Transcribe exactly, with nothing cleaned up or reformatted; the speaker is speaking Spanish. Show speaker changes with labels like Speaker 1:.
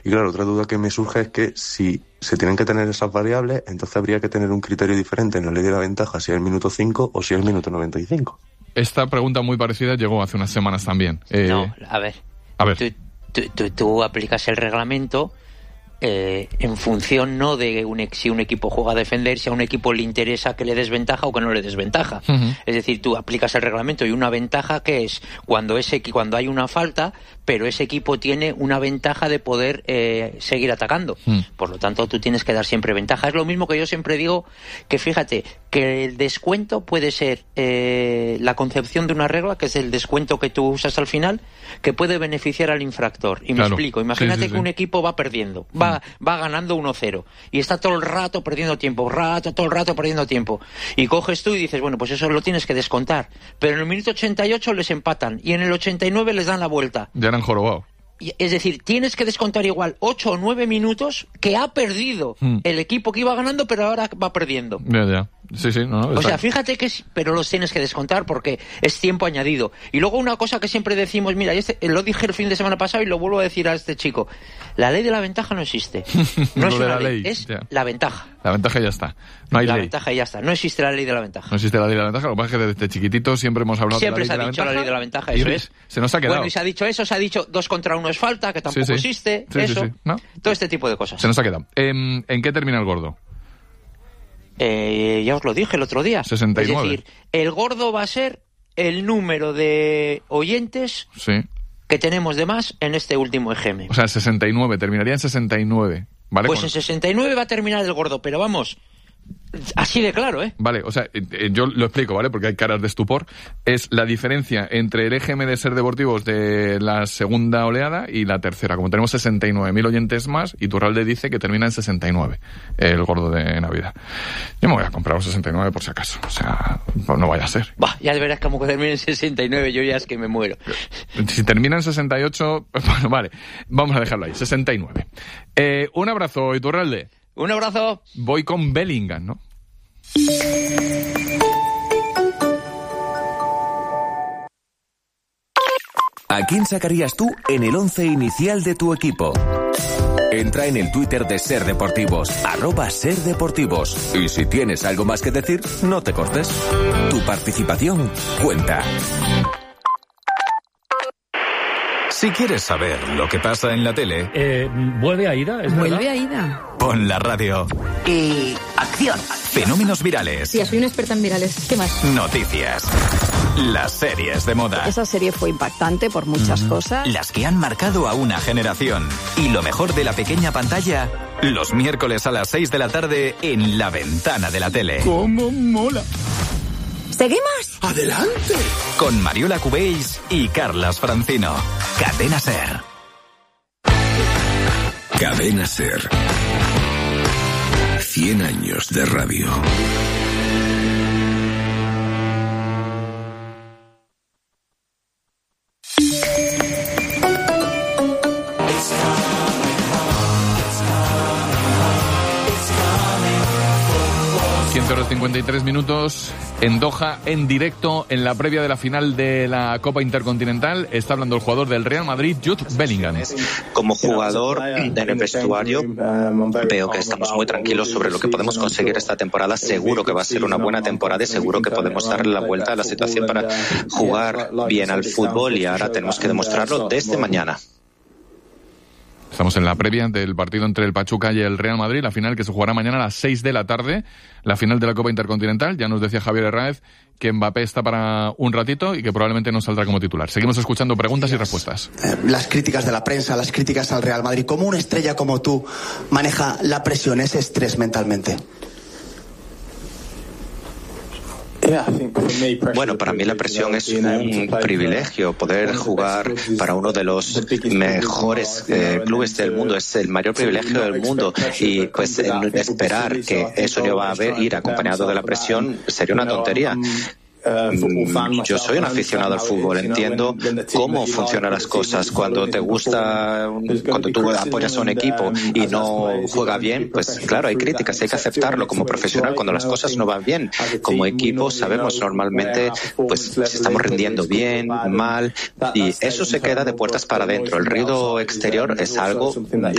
Speaker 1: Y claro, otra duda que me surge es que si se tienen que tener esas variables, entonces habría que tener un criterio diferente en la ley de la ventaja, si es el minuto cinco o si es el minuto noventa y cinco.
Speaker 2: Esta pregunta muy parecida llegó hace unas semanas también. Eh,
Speaker 3: no, a ver.
Speaker 2: A ver.
Speaker 3: Tú, tú, tú, tú aplicas el reglamento eh, en función no de un, si un equipo juega a defender, si a un equipo le interesa que le des ventaja o que no le des ventaja. Uh-huh. Es decir, tú aplicas el reglamento y una ventaja que es cuando ese cuando hay una falta, pero ese equipo tiene una ventaja de poder eh, seguir atacando. Uh-huh. Por lo tanto, tú tienes que dar siempre ventaja. Es lo mismo que yo siempre digo, que fíjate, que el descuento puede ser eh, la concepción de una regla, que es el descuento que tú usas al final, que puede beneficiar al infractor. Y me claro. explico, imagínate sí, sí, que sí. un equipo va perdiendo, va, va ganando uno cero, y está todo el rato perdiendo tiempo, rato, todo el rato perdiendo tiempo. Y coges tú y dices, bueno, pues eso lo tienes que descontar. Pero en el minuto ochenta y ocho les empatan, y en el ochenta y nueve les dan la vuelta.
Speaker 2: Ya eran jorobados.
Speaker 3: Es decir, tienes que descontar igual ocho o nueve minutos que ha perdido hmm. el equipo que iba ganando, pero ahora va perdiendo.
Speaker 2: Ya, ya. Sí, sí, no, no,
Speaker 3: o sea, fíjate que es, pero los tienes que descontar porque es tiempo añadido. Y luego una cosa que siempre decimos, mira, este, lo dije el fin de semana pasado y lo vuelvo a decir a este chico, la ley de la ventaja no existe. No es una la ley, ley, es ya. la ventaja.
Speaker 2: La ventaja ya está. No hay
Speaker 3: la
Speaker 2: ley.
Speaker 3: ventaja ya está. No existe la ley de la ventaja.
Speaker 2: No existe la ley de la ventaja. Lo que pasa es que desde chiquitito siempre hemos hablado
Speaker 3: siempre
Speaker 2: de la ley de la ventaja.
Speaker 3: Siempre se ha dicho la ley de la ventaja, eso es.
Speaker 2: Se nos ha quedado.
Speaker 3: Bueno, y se ha dicho eso, se ha dicho dos contra uno es falta, que tampoco sí, sí. existe,
Speaker 2: sí,
Speaker 3: eso.
Speaker 2: Sí, sí. ¿No?
Speaker 3: Todo este tipo de cosas.
Speaker 2: Se nos ha quedado. ¿En, ¿en qué termina el gordo?
Speaker 3: Eh, ya os lo dije el otro día.
Speaker 2: sesenta y nueve.
Speaker 3: Es decir, el gordo va a ser el número de oyentes
Speaker 2: sí.
Speaker 3: que tenemos de más en este último E G M.
Speaker 2: O sea, sesenta y nueve, terminaría en sesenta y nueve. ¿Vale?
Speaker 3: Pues
Speaker 2: Con...
Speaker 3: en sesenta y nueve va a terminar el gordo, pero vamos, así de claro, ¿eh?
Speaker 2: Vale, o sea, eh, yo lo explico, ¿vale? Porque hay caras de estupor. Es la diferencia entre el E G M de Ser Deportivos de la segunda oleada y la tercera. Como tenemos sesenta y nueve mil oyentes más, Iturralde dice que termina en sesenta y nueve, el gordo de Navidad. Yo me voy a comprar los sesenta y nueve por si acaso. O sea, no vaya a ser.
Speaker 3: Bah, ya verás como que termina en sesenta y nueve, yo ya es que me muero.
Speaker 2: Si termina en sesenta y ocho, bueno, vale, vamos a dejarlo ahí, sesenta y nueve. Eh, un abrazo, Iturralde.
Speaker 3: Un abrazo.
Speaker 2: Voy con Bellingham, ¿no?
Speaker 4: ¿A quién sacarías tú en el once inicial de tu equipo? Entra en el Twitter de Ser Deportivos, arroba Ser Deportivos. Y si tienes algo más que decir, no te cortes. Tu participación cuenta. Si quieres saber lo que pasa en la tele...
Speaker 5: Eh, ¿Vuelve Aida? ¿Es
Speaker 6: ¿Vuelve
Speaker 5: verdad?
Speaker 6: Aida?
Speaker 4: Pon la radio.
Speaker 6: Y... ¡acción!
Speaker 4: Fenómenos virales.
Speaker 6: Sí, soy una experta en virales. ¿Qué más?
Speaker 4: Noticias. Las series de moda.
Speaker 6: Esa serie fue impactante por muchas mm. cosas.
Speaker 4: Las que han marcado a una generación. Y lo mejor de la pequeña pantalla, los miércoles a las seis de la tarde en La Ventana de la Tele.
Speaker 5: ¡Cómo mola!
Speaker 6: ¿Seguimos?
Speaker 4: ¡Adelante! Con Mariola Cubéis y Carlas Francino. Cadena Ser.
Speaker 7: Cadena Ser. Cien años de radio.
Speaker 2: quince horas cincuenta y tres minutos en Doha, en directo, en la previa de la final de la Copa Intercontinental. Está hablando el jugador del Real Madrid, Jude Bellingham.
Speaker 8: Como jugador en el vestuario, veo que estamos muy tranquilos sobre lo que podemos conseguir esta temporada. Seguro que va a ser una buena temporada y seguro que podemos darle la vuelta a la situación para jugar bien al fútbol, y ahora tenemos que demostrarlo desde mañana.
Speaker 2: Estamos en la previa del partido entre el Pachuca y el Real Madrid, la final que se jugará mañana a las seis de la tarde, la final de la Copa Intercontinental. Ya nos decía Javier Herráez que Mbappé está para un ratito y que probablemente no saldrá como titular. Seguimos escuchando preguntas y respuestas.
Speaker 9: Eh, las críticas de la prensa, las críticas al Real Madrid. ¿Cómo una estrella como tú maneja la presión, ese estrés mentalmente?
Speaker 8: Bueno, para mí la presión es un privilegio. Poder jugar para uno de los mejores eh, clubes del mundo es el mayor privilegio del mundo, y pues el esperar que eso no va a haber, ir acompañado de la presión, sería una tontería. Yo soy un aficionado al fútbol, entiendo cómo funcionan las cosas. Cuando te gusta, cuando tú apoyas a un equipo y no juega bien, pues claro, hay críticas, hay que aceptarlo como profesional. Cuando las cosas no van bien, como equipo sabemos normalmente pues si estamos rindiendo bien, mal, y eso se queda de puertas para adentro. El ruido exterior es algo de